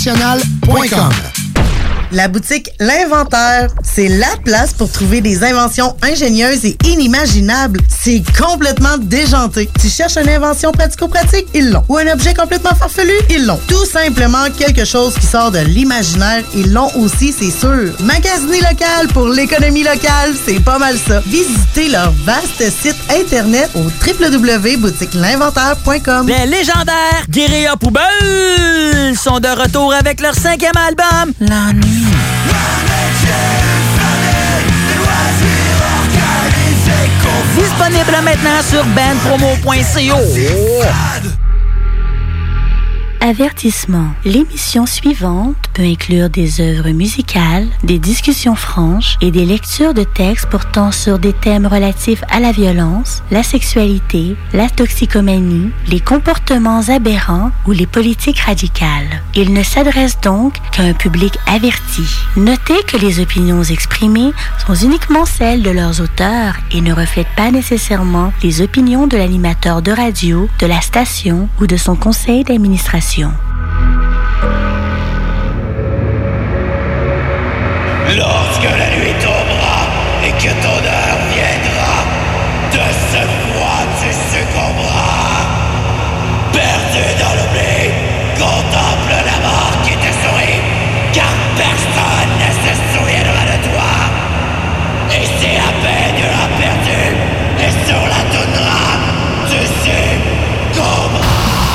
international.com. La boutique L'Inventaire, c'est la place pour trouver des inventions ingénieuses et inimaginables. C'est complètement déjanté. Tu cherches une invention pratico-pratique? Ils l'ont. Ou un objet complètement farfelu? Ils l'ont. Tout simplement quelque chose qui sort de l'imaginaire? Ils l'ont aussi, c'est sûr. Magasiner local pour l'économie locale, c'est pas mal ça. Visitez leur vaste site internet au www.boutiquelinventaire.com. Les légendaires Guérilla Poubelle sont de retour avec leur 5e album, La Nuit. Disponible maintenant sur bandpromo.co. Avertissement. L'émission suivante peut inclure des œuvres musicales, des discussions franches et des lectures de textes portant sur des thèmes relatifs à la violence, la sexualité, la toxicomanie, les comportements aberrants ou les politiques radicales. Il ne s'adresse donc qu'à un public averti. Notez que les opinions exprimées sont uniquement celles de leurs auteurs et ne reflètent pas nécessairement les opinions de l'animateur de radio, de la station ou de son conseil d'administration. Lorsque la nuit tombera et que ton heure viendra, de ce froid tu succomberas. Perdu dans l'oubli, contemple la mort qui te sourit, car personne ne se souviendra de toi. Et si à peine tu l'as perdu, et sur la toundra, tu succomberas.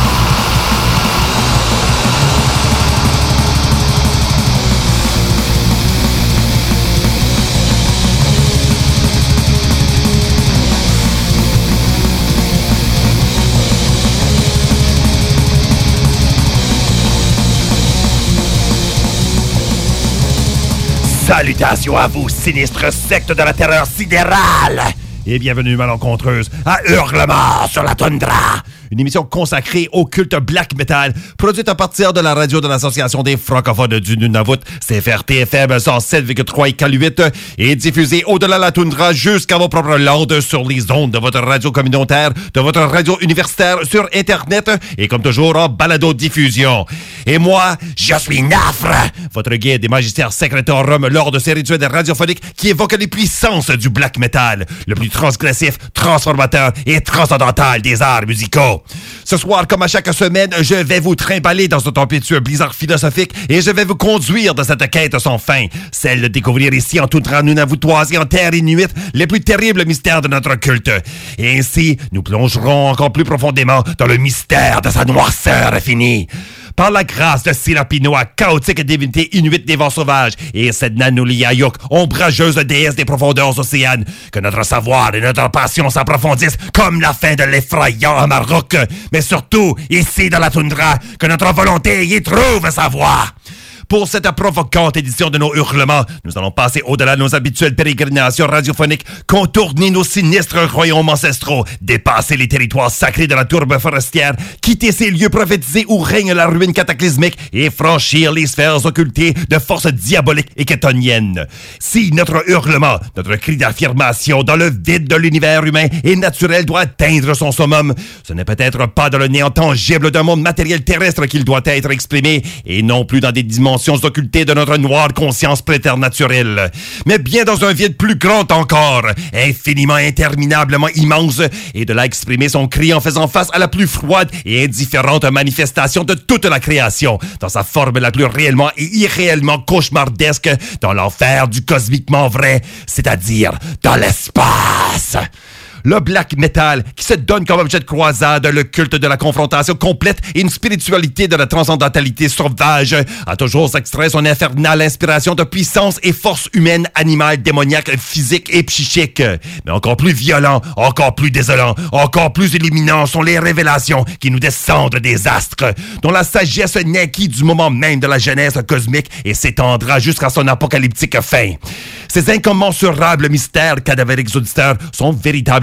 Salutations à vous, sinistres sectes de la terreur sidérale! Et bienvenue, malencontreuse, à Hurlement sur la toundra! Une émission consacrée au culte black metal, produite à partir de la radio de l'Association des francophones du Nunavut, CFRT-FM 107,3 et K8, et diffusée au-delà de la toundra jusqu'à vos propres landes sur les ondes de votre radio communautaire, de votre radio universitaire sur Internet, et comme toujours en balado-diffusion. Et moi, je suis Nafre, votre guide et magistère secretorum lors de ces rituels radiophoniques qui évoquent les puissances du black metal, le plus transgressif, transformateur et transcendantal des arts musicaux. Ce soir, comme à chaque semaine, je vais vous trimballer dans ce tempétueux blizzard philosophique et je vais vous conduire dans cette quête sans fin, celle de découvrir ici en toundra nunavuttoise et en terre inuite les plus terribles mystères de notre culte. Et ainsi, nous plongerons encore plus profondément dans le mystère de sa noirceur infinie. Par la grâce de Sirapinoa, chaotique divinité inuite des vents sauvages, et Sedna Nuliayuk, ombrageuse déesse des profondeurs océanes, que notre savoir et notre passion s'approfondissent comme la fin de l'effrayant Amarok, mais surtout, ici dans la toundra, que notre volonté y trouve sa voie. Pour cette provocante édition de nos hurlements, nous allons passer au-delà de nos habituelles pérégrinations radiophoniques, contourner nos sinistres royaumes ancestraux, dépasser les territoires sacrés de la tourbe forestière, quitter ces lieux prophétisés où règne la ruine cataclysmique et franchir les sphères occultées de forces diaboliques et kétoniennes. Si notre hurlement, notre cri d'affirmation dans le vide de l'univers humain et naturel doit atteindre son summum, ce n'est peut-être pas dans le néant tangible d'un monde matériel terrestre qu'il doit être exprimé, et non plus dans des dimensions occultées de notre noire conscience préternaturelle, mais bien dans un vide plus grand encore, infiniment interminablement immense, et de là exprimer son cri en faisant face à la plus froide et indifférente manifestation de toute la création, dans sa forme la plus réellement et irréellement cauchemardesque, dans l'enfer du cosmiquement vrai, c'est-à-dire dans l'espace. Le black metal, qui se donne comme objet de croisade le culte de la confrontation complète et une spiritualité de la transcendantalité sauvage, a toujours extrait son infernale inspiration de puissance et force humaine, animale, démoniaque, physique et psychique. Mais encore plus violent, encore plus désolant, encore plus illuminant sont les révélations qui nous descendent des astres, dont la sagesse naquit du moment même de la genèse cosmique et s'étendra jusqu'à son apocalyptique fin. Ces incommensurables mystères, cadavériques auditeurs, sont véritables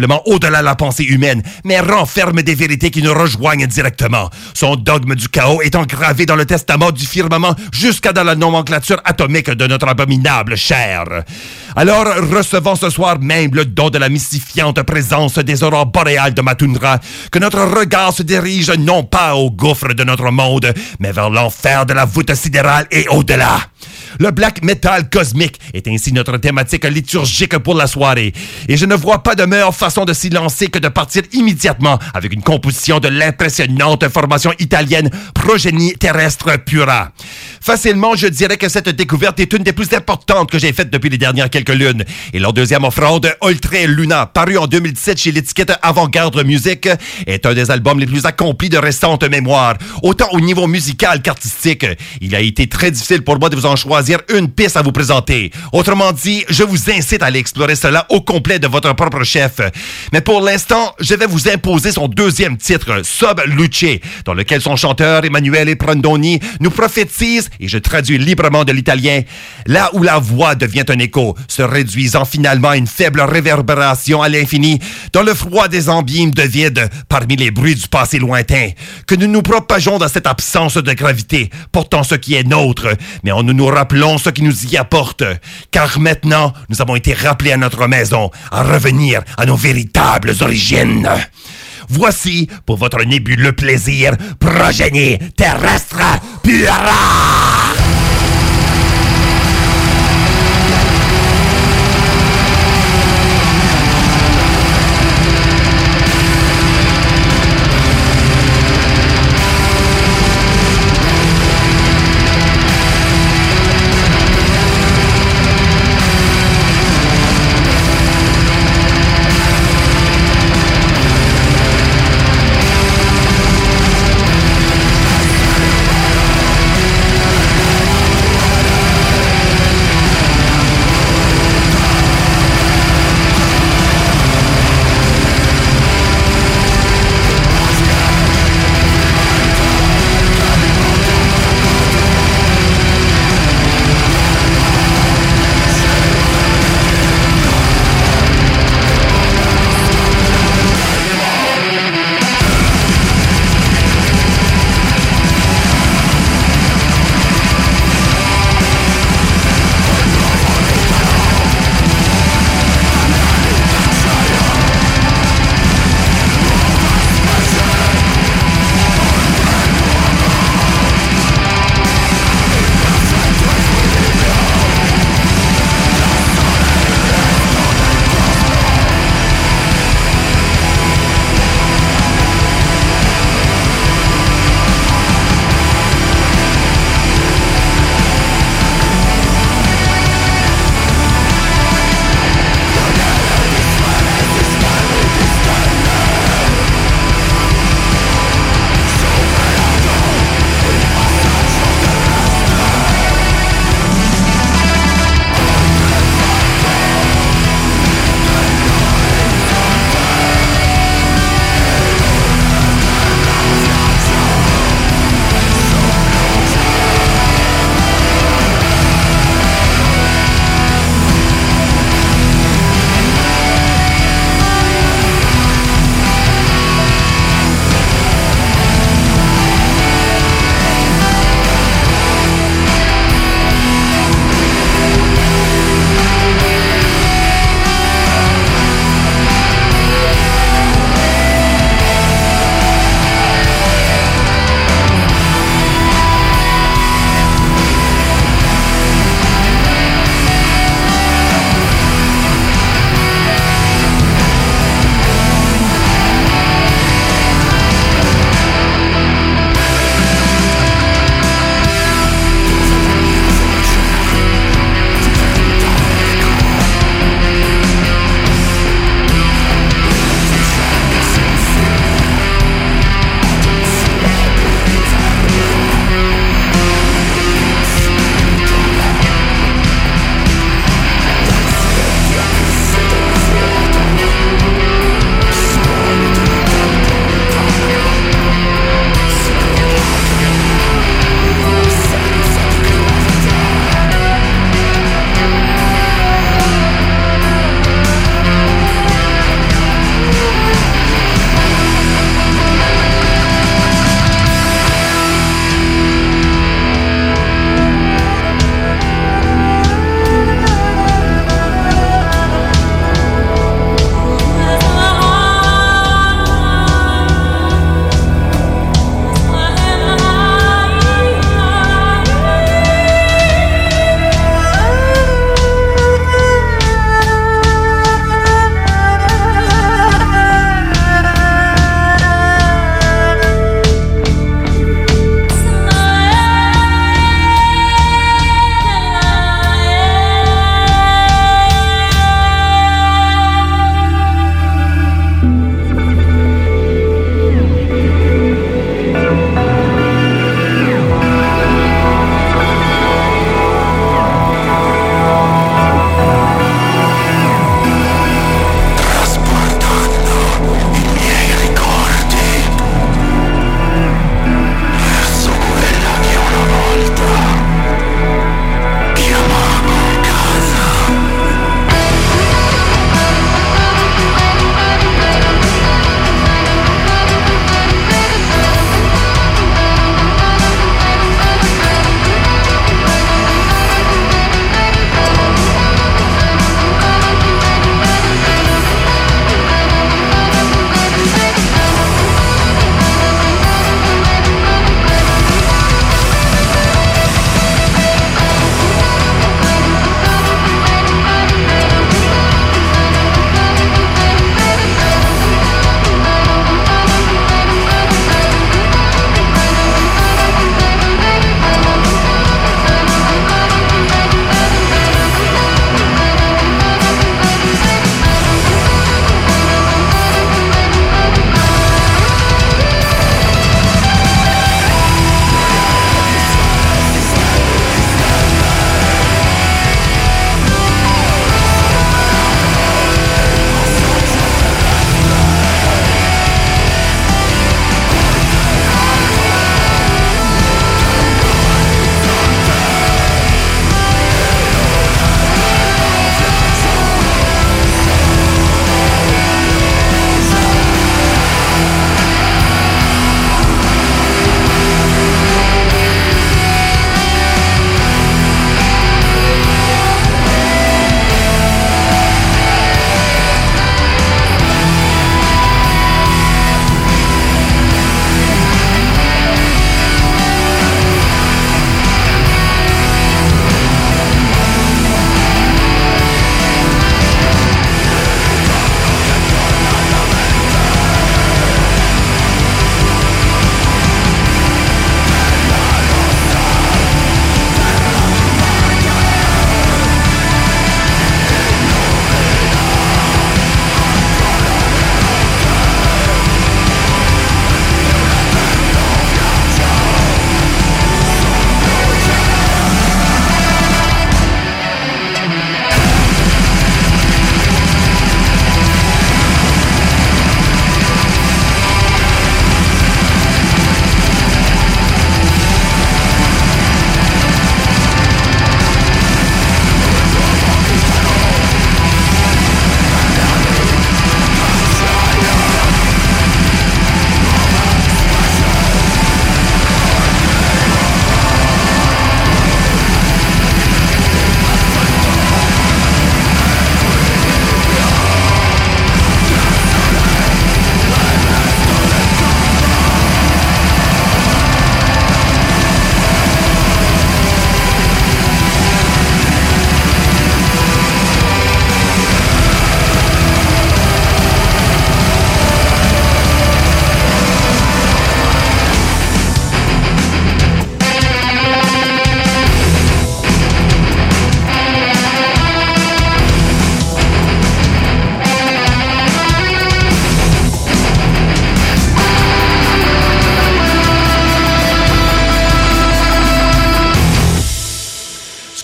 visiblement au-delà de la pensée humaine, mais renferme des vérités qui nous rejoignent directement. Son dogme du chaos étant gravé dans le testament du firmament jusqu'à dans la nomenclature atomique de notre abominable chair. Alors, recevons ce soir même le don de la mystifiante présence des aurores boréales de ma toundra, que notre regard se dirige non pas au gouffre de notre monde, mais vers l'enfer de la voûte sidérale et au-delà. Le black metal cosmique est ainsi notre thématique liturgique pour la soirée. Et je ne vois pas de meilleure façon de s'y lancer que de partir immédiatement avec une composition de l'impressionnante formation italienne Progenie Terrestre Pura. Facilement, je dirais que cette découverte est une des plus importantes que j'ai faites depuis les dernières quelques lunes. Et leur deuxième offrande, Oltre Luna, paru en 2017 chez l'étiquette Avant-Garde Music, est un des albums les plus accomplis de récente mémoire, autant au niveau musical qu'artistique. Il a été très difficile pour moi de vous en choisir une piste à vous présenter. Autrement dit, je vous incite à aller explorer cela au complet de votre propre chef. Mais pour l'instant, je vais vous imposer son deuxième titre, Sub Luce, dans lequel son chanteur Emanuele Prandoni nous prophétise, et je traduis librement de l'italien, là où la voix devient un écho, se réduisant finalement à une faible réverbération à l'infini, dans le froid des abîmes de vide, parmi les bruits du passé lointain, que nous nous propageons dans cette absence de gravité, portant ce qui est nôtre, mais en nous rappelons ce qui nous y apporte. Car maintenant, nous avons été rappelés à notre maison, à revenir à nos véritables origines. Voici, pour votre nébuleux plaisir, Progenie Terrestre Pura!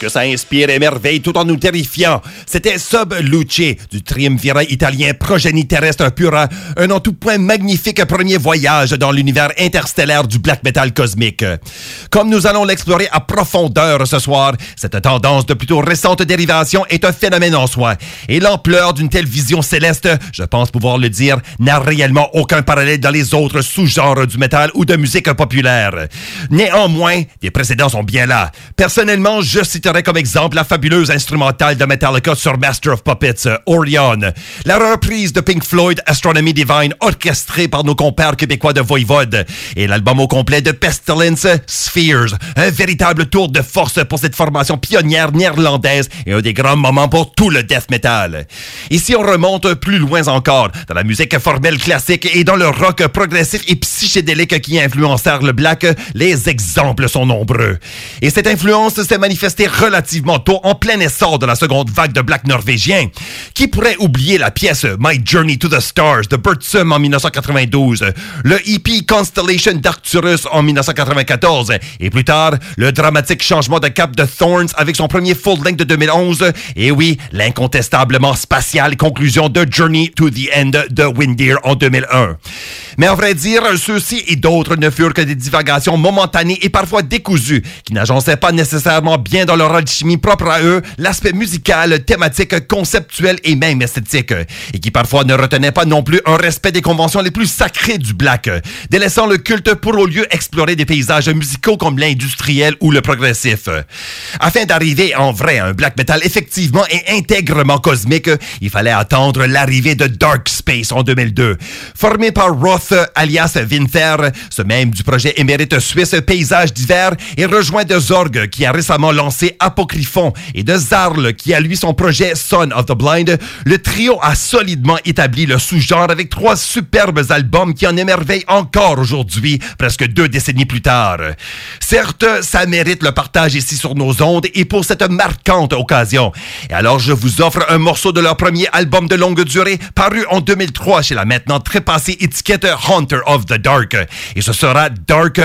que ça inspire émerveille tout en nous terrifiant. C'était Sub Luce, du triumvirat italien Progénie terrestre pura, un en tout point magnifique premier voyage dans l'univers interstellaire du black metal cosmique. Comme nous allons l'explorer à profondeur ce soir, cette tendance de plutôt récente dérivation est un phénomène en soi. Et l'ampleur d'une telle vision céleste, je pense pouvoir le dire, n'a réellement aucun parallèle dans les autres sous-genres du métal ou de musique populaire. Néanmoins, des précédents sont bien là. Personnellement, je citerai comme exemple la fabuleuse instrumentale de Metallica sur Master of Puppets, Orion, la reprise de Pink Floyd, Astronomy Divine, orchestrée par nos compères québécois de Voivode, et l'album au complet de Pestilence, Spheres, un véritable tour de force pour cette formation pionnière néerlandaise et un des grands moments pour tout le death metal. Ici, on remonte plus loin encore, dans la musique formelle classique et dans le rock progressif et psychédélique qui influencèrent le black, les exemples sont nombreux. Et cette influence s'est manifestée relativement tôt en plein essor de la seconde vague de black norvégien. Qui pourrait oublier la pièce My Journey to the Stars de Burzum en 1992, le EP Constellation d'Arcturus en 1994 et plus tard, le dramatique changement de cap de Thorns avec son premier full-length de 2011 et oui, l'incontestablement spatiale conclusion de Journey to the End de Windeer en 2001. Mais à vrai dire, ceux-ci et d'autres ne furent que des divagations momentanées et parfois décousues, qui n'agençaient pas nécessairement bien dans leur alchimie propre à eux, l'aspect musical, thématique, conceptuel et même esthétique, et qui parfois ne retenaient pas non plus un respect des conventions les plus sacrées du black, délaissant le culte pour au lieu explorer des paysages musicaux comme l'industriel ou le progressif. Afin d'arriver en vrai à un black metal effectivement et intègrement cosmique, il fallait attendre l'arrivée de Dark Space en 2002. Formé par Roth alias Winther, ce même du projet émérite suisse Paysage d'hiver, et rejoint de Zorg qui a récemment lancé Apocryphon et de Zarl qui a lui son projet Son of the Blind, le trio a solidement établi le sous-genre avec 3 superbes albums qui en émerveillent encore aujourd'hui, presque 2 décennies plus tard. Certes, ça mérite le partage ici sur nos ondes et pour cette marquante occasion. Et alors je vous offre un morceau de leur premier album de longue durée paru en 2003 chez la maintenant trépassée étiquette Hunter of the Dark. Et ce sera Dark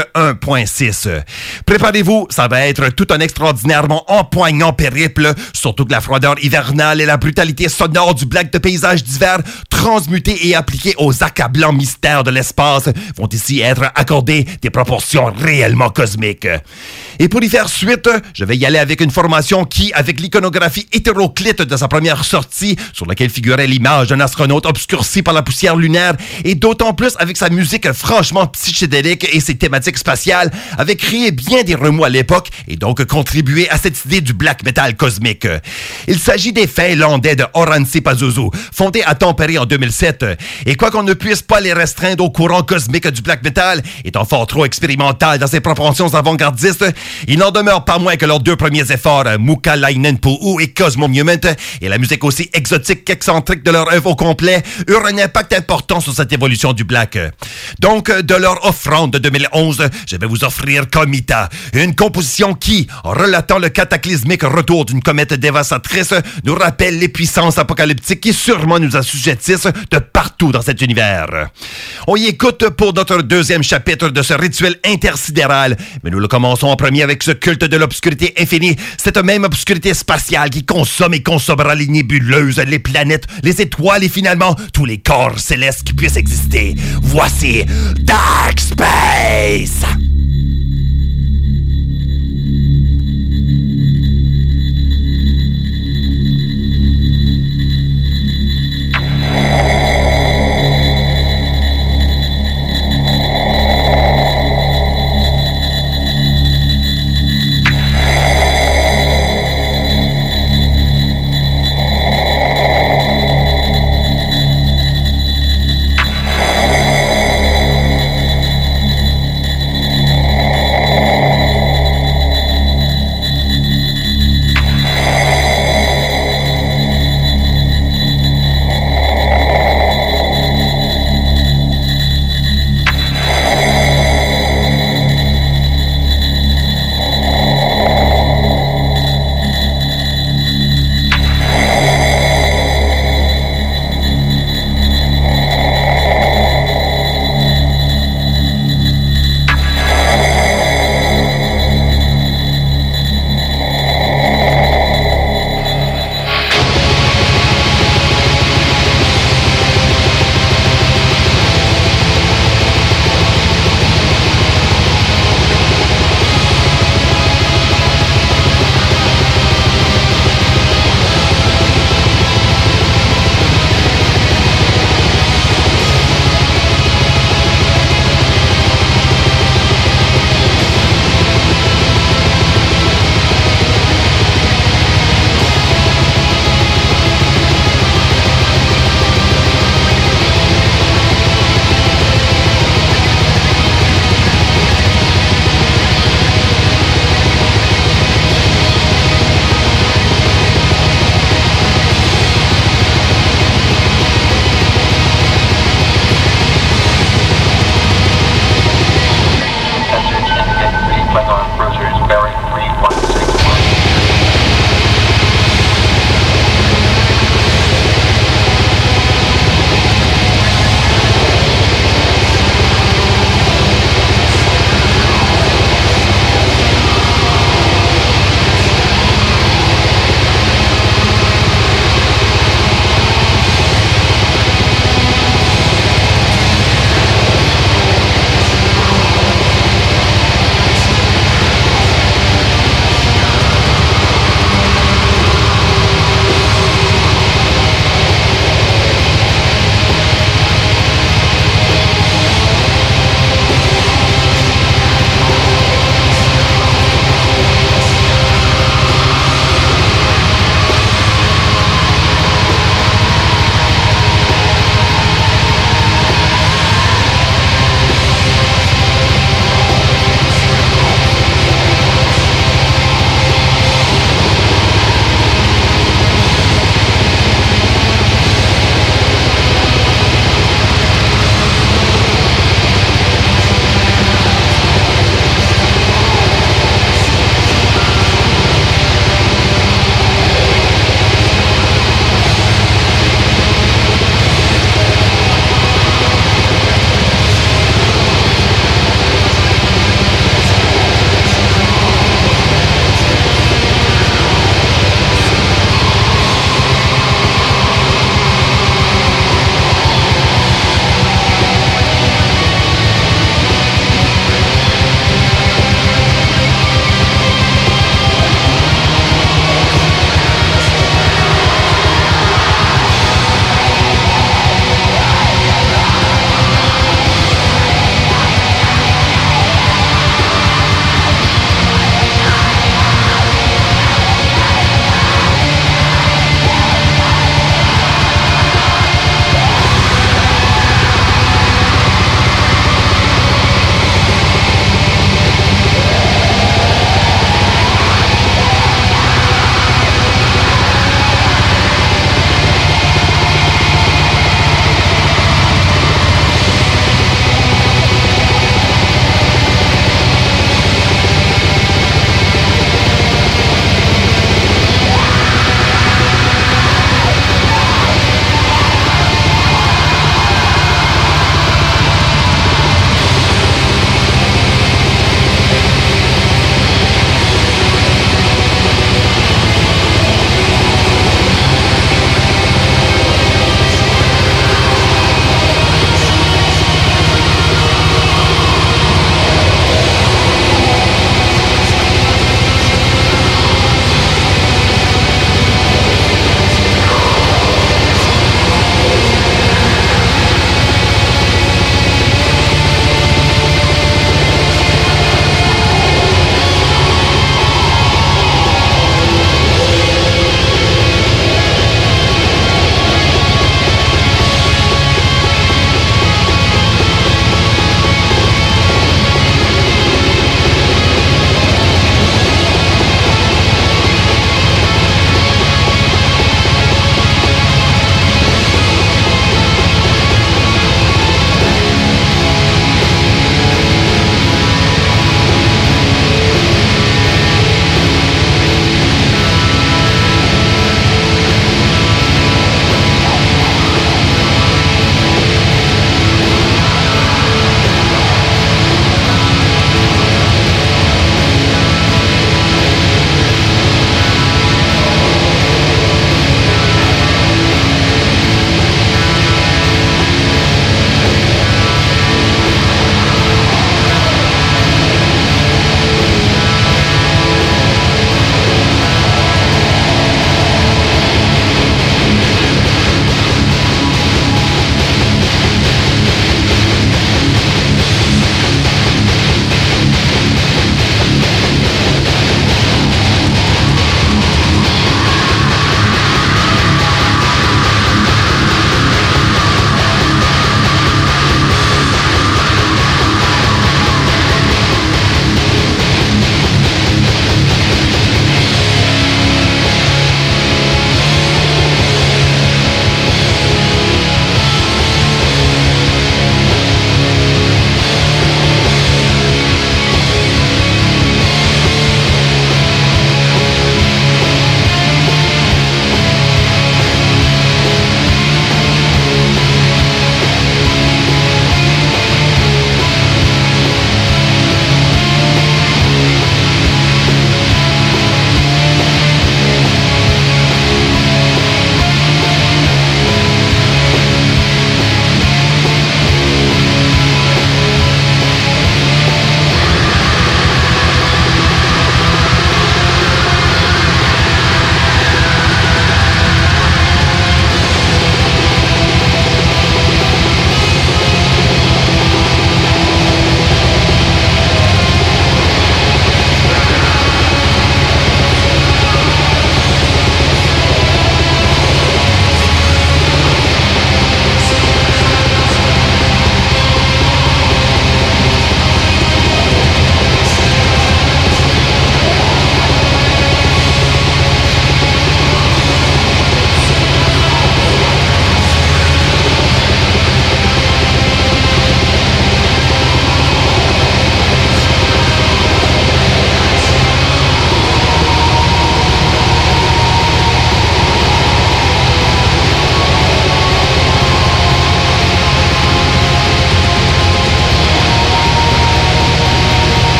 1.6. Préparez-vous, ça va être tout un extraordinairement empoignant périple, surtout que la froideur hivernale et la brutalité sonore du black de Paysage d'hiver, transmutés et appliqués aux accablants mystères de l'espace, vont ici être accordés des proportions réellement cosmiques. Et pour y faire suite, je vais y aller avec une formation qui, avec l'iconographie hétéroclite de sa première sortie, sur laquelle figurait l'image d'un astronaute obscurci par la poussière lunaire, et d'autant plus avec sa musique franchement psychédélique et ses thématiques spatiales, avait créé bien des remous à l'époque et donc contribué à cette idée du black metal cosmique. Il s'agit des Finlandais de Oranssi Pazuzu, fondés à Tampere en 2007. Et quoi qu'on ne puisse pas les restreindre au courant cosmique du black metal, étant fort trop expérimental dans ses propensions avant-gardistes, il n'en demeure pas moins que leurs 2 premiers efforts, Mukalainen Puhu et Cosmo Moment, et la musique aussi exotique qu'excentrique de leur œuvre au complet, eurent un impact important sur cette évolution du black. Donc, de leur offrande de 2011, je vais vous offrir Comita, une composition qui, en relatant le cataclysmique retour d'une comète dévastatrice, nous rappelle les puissances apocalyptiques qui sûrement nous assujettissent de partout dans cet univers. On y écoute pour notre 2e chapitre de ce rituel intersidéral, mais nous le commençons en premier avec ce culte de l'obscurité infinie, cette même obscurité spatiale qui consomme et consommera les nébuleuses, les planètes, les étoiles et finalement tous les corps célestes qui puissent exister. Voici Dark Space!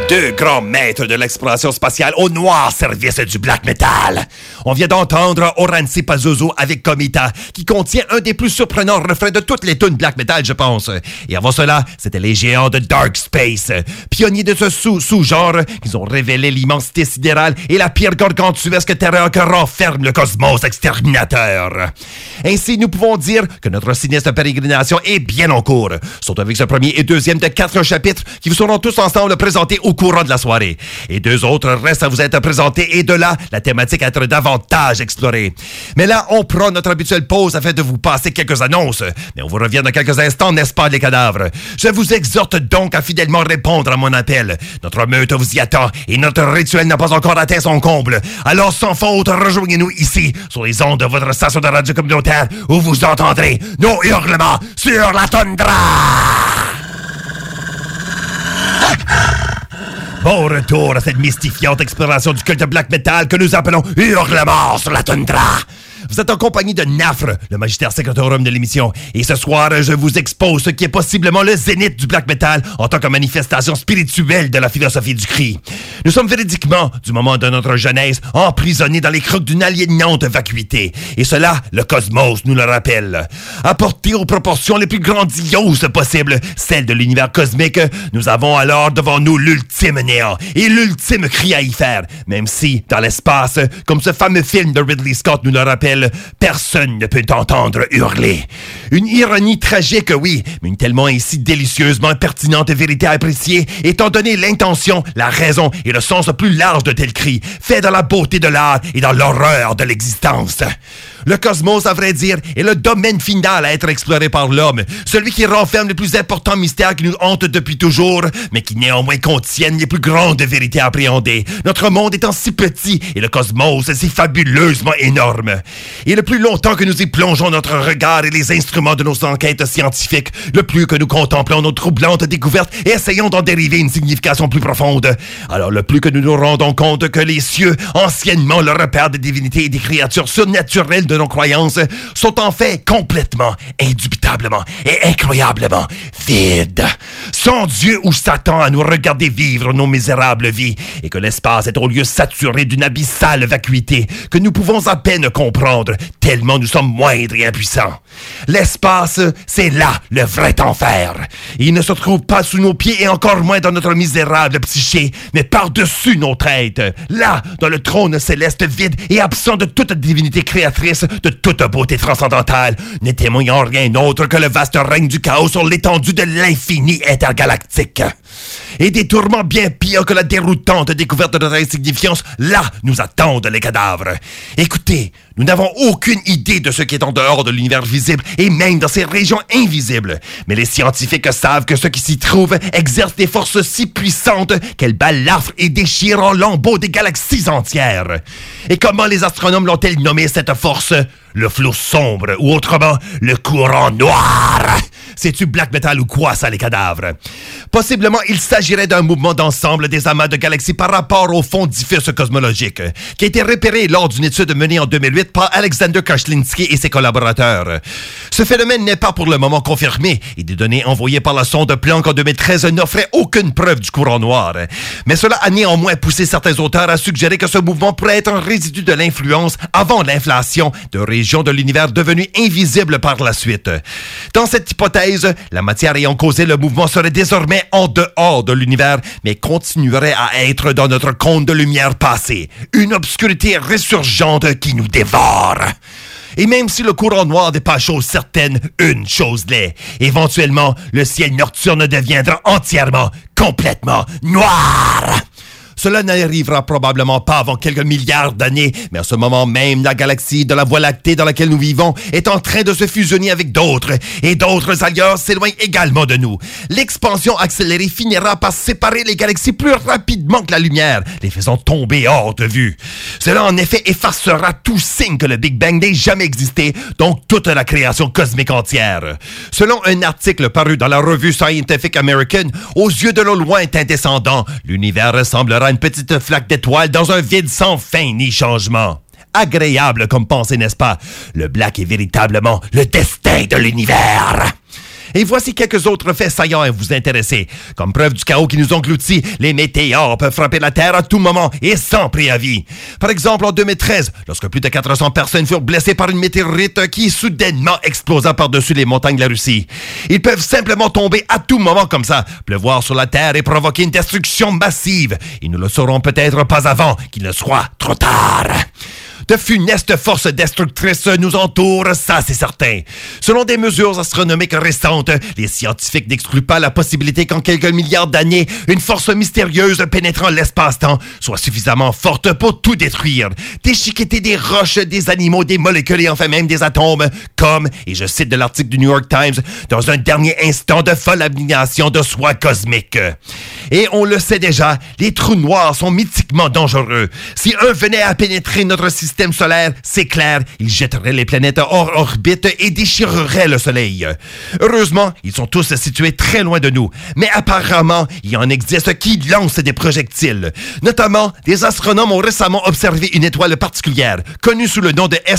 Deux grands maîtres de l'exploration spatiale au noir service du black metal. On vient d'entendre Oranzi Pazuzu avec Comita, qui contient un des plus surprenants refrains de toutes les tunes black metal, je pense. Et avant cela, c'était les géants de Dark Space, pionniers de ce sous-genre, qui ont révélé l'immensité sidérale et la pire gargantuesque terreur que renferme le cosmos exterminateur. Ainsi, nous pouvons dire que notre sinistre pérégrination est bien en cours, surtout avec ce premier et deuxième de 4 chapitres qui vous seront tous ensemble présentés au courant de la soirée. Et 2 autres restent à vous être présentés et de là, la thématique à être davantage explorée. Mais là, on prend notre habituelle pause afin de vous passer quelques annonces. Mais on vous revient dans quelques instants, n'est-ce pas, les cadavres? Je vous exhorte donc à fidèlement répondre à mon appel. Notre meute vous y attend et notre rituel n'a pas encore atteint son comble. Alors, sans faute, rejoignez-nous ici, sur les ondes de votre station de radio communautaire, où vous entendrez nos hurlements sur la toundra! Bon retour à cette mystifiante exploration du culte black metal que nous appelons Hurlement sur la toundra. Vous êtes en compagnie de Nafre, le magistère secretorum de l'émission. Et ce soir, je vous expose ce qui est possiblement le zénith du black metal en tant que manifestation spirituelle de la philosophie du cri. Nous sommes véridiquement, du moment de notre jeunesse, emprisonnés dans les crocs d'une aliénante vacuité. Et cela, le cosmos nous le rappelle. Apporté aux proportions les plus grandioses possibles, celles de l'univers cosmique, nous avons alors devant nous l'ultime néant et l'ultime cri à y faire. Même si, dans l'espace, comme ce fameux film de Ridley Scott nous le rappelle, personne ne peut t'entendre hurler. Une ironie tragique, oui, mais une tellement et si délicieusement pertinente vérité à apprécier, étant donné l'intention, la raison et le sens plus large de tel cri, fait dans la beauté de l'art et dans l'horreur de l'existence. Le cosmos, à vrai dire, est le domaine final à être exploré par l'homme, celui qui renferme les plus importants mystères qui nous hantent depuis toujours, mais qui néanmoins contiennent les plus grandes vérités à appréhender, notre monde étant si petit et le cosmos si fabuleusement énorme. Et le plus longtemps que nous y plongeons notre regard et les instruments de nos enquêtes scientifiques, le plus que nous contemplons nos troublantes découvertes et essayons d'en dériver une signification plus profonde, alors le plus que nous nous rendons compte que les cieux, anciennement le repère des divinités et des créatures surnaturelles de nos croyances, sont en fait complètement, indubitablement et incroyablement vides. Sans Dieu ou Satan à nous regarder vivre nos misérables vies, et que l'espace est au lieu saturé d'une abyssale vacuité que nous pouvons à peine comprendre, tellement nous sommes moindres et impuissants. L'espace, c'est là le vrai enfer. Il ne se trouve pas sous nos pieds et encore moins dans notre misérable psyché, mais par-dessus nos têtes, là, dans le trône céleste vide et absent de toute divinité créatrice, de toute beauté transcendantale, ne témoignant rien autre que le vaste règne du chaos sur l'étendue de l'infini intergalactique. Et des tourments bien pires que la déroutante découverte de notre insignifiance, là nous attendent les cadavres. Écoutez, nous n'avons aucune idée de ce qui est en dehors de l'univers visible et même dans ces régions invisibles. Mais les scientifiques savent que ce qui s'y trouve exerce des forces si puissantes qu'elles balafrent et déchirent en lambeaux des galaxies entières. Et comment les astronomes l'ont-ils nommé cette force? Le flot sombre, ou autrement, le courant noir. C'est-tu black metal ou quoi, ça, les cadavres? Possiblement, il s'agirait d'un mouvement d'ensemble des amas de galaxies par rapport au fond diffus cosmologique, qui a été repéré lors d'une étude menée en 2008 par Alexander Kashlinsky et ses collaborateurs. Ce phénomène n'est pas pour le moment confirmé, et des données envoyées par la sonde Planck en 2013 n'offraient aucune preuve du courant noir. Mais cela a néanmoins poussé certains auteurs à suggérer que ce mouvement pourrait être un résidu de l'influence avant l'inflation de régions de l'univers devenues invisibles par la suite. Dans cette hypothèse, la matière ayant causé le mouvement serait désormais en dehors de l'univers, mais continuerait à être dans notre cône de lumière passée. Une obscurité résurgente qui nous dévore. Et même si le courant noir n'est pas chose certaine, une chose l'est. Éventuellement, le ciel nocturne deviendra entièrement, complètement noir. Cela n'arrivera probablement pas avant quelques milliards d'années, mais à ce moment même, la galaxie de la Voie lactée dans laquelle nous vivons est en train de se fusionner avec d'autres, et d'autres ailleurs s'éloignent également de nous. L'expansion accélérée finira par séparer les galaxies plus rapidement que la lumière, les faisant tomber hors de vue. Cela en effet effacera tout signe que le Big Bang n'ait jamais existé, donc toute la création cosmique entière. Selon un article paru dans la revue Scientific American, aux yeux de nos lointains descendants, l'univers ressemblera une petite flaque d'étoiles dans un vide sans fin ni changement. Agréable comme pensée, n'est-ce pas? Le black est véritablement le destin de l'univers. Et voici quelques autres faits saillants à vous intéresser. Comme preuve du chaos qui nous engloutit, les météores peuvent frapper la Terre à tout moment et sans préavis. Par exemple, en 2013, lorsque plus de 400 personnes furent blessées par une météorite qui soudainement explosa par-dessus les montagnes de la Russie. Ils peuvent simplement tomber à tout moment comme ça, pleuvoir sur la Terre et provoquer une destruction massive. Et nous le saurons peut-être pas avant qu'il ne soit trop tard. De funestes forces destructrices nous entourent, ça c'est certain. Selon des mesures astronomiques récentes, les scientifiques n'excluent pas la possibilité qu'en quelques milliards d'années, une force mystérieuse pénétrant l'espace-temps soit suffisamment forte pour tout détruire, déchiqueter des roches, des animaux, des molécules et enfin même des atomes, comme, et je cite de l'article du New York Times, dans un dernier instant de folle abomination de soi cosmique. Et on le sait déjà, les trous noirs sont mythiquement dangereux. Si un venait à pénétrer notre système solaire, c'est clair, il jetterait les planètes hors orbite et déchirerait le Soleil. Heureusement, ils sont tous situés très loin de nous, mais apparemment, il en existe qui lancent des projectiles. Notamment, des astronomes ont récemment observé une étoile particulière, connue sous le nom de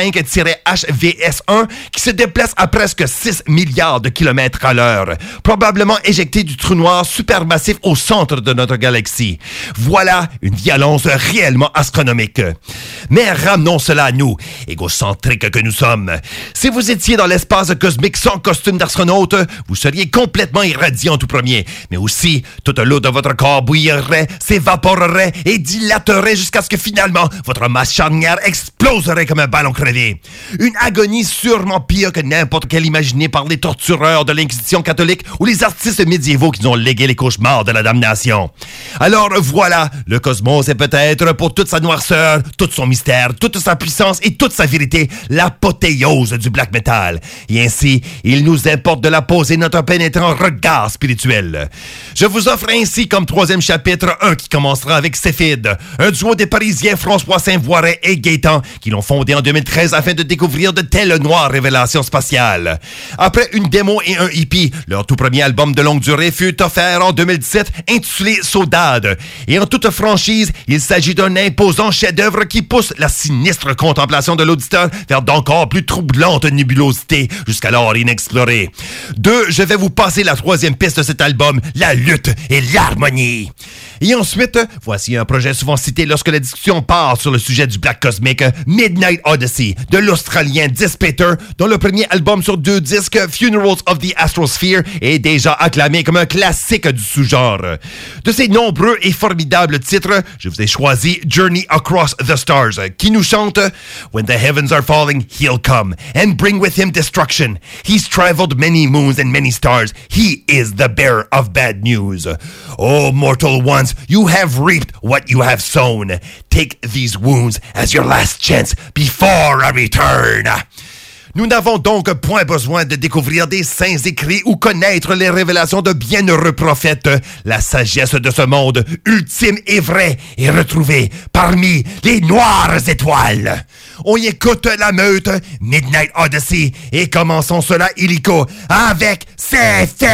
S5-HVS1, qui se déplace à presque 6 milliards de kilomètres à l'heure, probablement éjectée du trou noir supermassif au centre de notre galaxie. Voilà une violence réellement astronomique. Mais ramenons cela à nous, égocentriques que nous sommes. Si vous étiez dans l'espace cosmique sans costume d'astronaute, vous seriez complètement irradié en tout premier. Mais aussi, toute l'eau de votre corps bouillirait, s'évaporerait et dilaterait jusqu'à ce que finalement, votre masse charnière exploserait comme un ballon crevé. Une agonie sûrement pire que n'importe quelle imaginée par les tortureurs de l'Inquisition catholique ou les artistes médiévaux qui nous ont légué les cauchemars de la damnation. Alors voilà, le cosmos est peut-être, pour toute sa noirceur, tout son mystère, toute sa puissance et toute sa vérité, l'apothéose du black metal. Et ainsi, il nous importe de la poser notre pénétrant regard spirituel. Je vous offre ainsi comme troisième chapitre un qui commencera avec Céphide, un duo des Parisiens François Saint-Voiret et Gaétan qui l'ont fondé en 2013 afin de découvrir de telles noires révélations spatiales. Après une démo et un hippie, leur tout premier album de longue durée fut offert en 2017 intitulé Saudade. Et en toute franchise, il s'agit d'un imposant chef-d'œuvre qui pousse la sinistre contemplation de l'auditeur vers d'encore plus troublantes nébulosités jusqu'alors inexplorées. Je vais vous passer la troisième piste de cet album, la lutte et l'harmonie. Et ensuite, voici un projet souvent cité lorsque la discussion part sur le sujet du black cosmique, Midnight Odyssey, de l'Australien Dispater, dont le premier album sur 2 disques, Funerals of the Astrosphere, est déjà acclamé comme un classique du sous-genre. De ces nombreux et formidables titres, je vous ai choisi Journey Across the Stars, qui nous chante When the heavens are falling, he'll come, and bring with him destruction. He's traveled many moons and many stars. He is the bearer of bad news. Oh, mortal ones, you have reaped what you have sown. Take these wounds as your last chance before I return. Nous n'avons donc point besoin de découvrir des saints écrits ou connaître les révélations de bienheureux prophètes. La sagesse de ce monde, ultime et vraie, est retrouvée parmi les noires étoiles. On y écoute la meute, Midnight Odyssey, et commençons cela illico avec Céphide.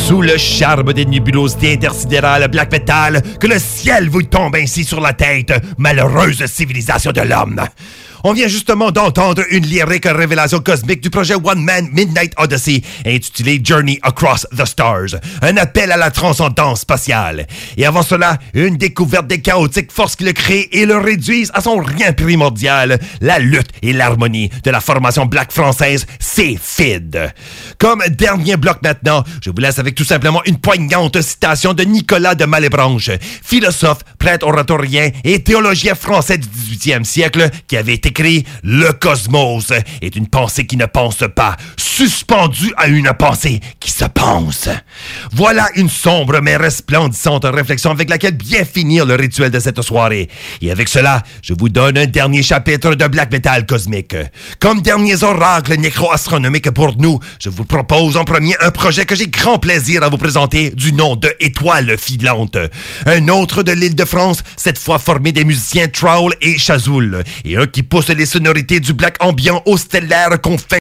sous le charme des nébulosités intersidérales black metal, que le ciel vous tombe ainsi sur la tête, malheureuse civilisation de l'homme. On vient justement d'entendre une lyrique révélation cosmique du projet One Man Midnight Odyssey, intitulé Journey Across the Stars, un appel à la transcendance spatiale. Et avant cela, une découverte des chaotiques forces qui le créent et le réduisent à son rien primordial, la lutte et l'harmonie de la formation black française, c'est FID. Comme dernier bloc maintenant, je vous laisse avec tout simplement une poignante citation de Nicolas de Malebranche, philosophe, prêtre oratorien et théologien français du 18e siècle, qui avait écrit « Le cosmos est une pensée qui ne pense pas, suspendue à une pensée qui se pense. » Voilà une sombre mais resplendissante réflexion avec laquelle bien finir le rituel de cette soirée. Et avec cela, je vous donne un dernier chapitre de Black Metal cosmique. Comme derniers oracles nécro-astronomiques pour nous, je vous propose en premier un projet que j'ai grand plaisir à vous présenter du nom de Étoile Filante. Un autre de l'île de France, cette fois formé des musiciens Trowel et Chazoul, et un qui pousse les sonorités du black ambiant au stellaire confin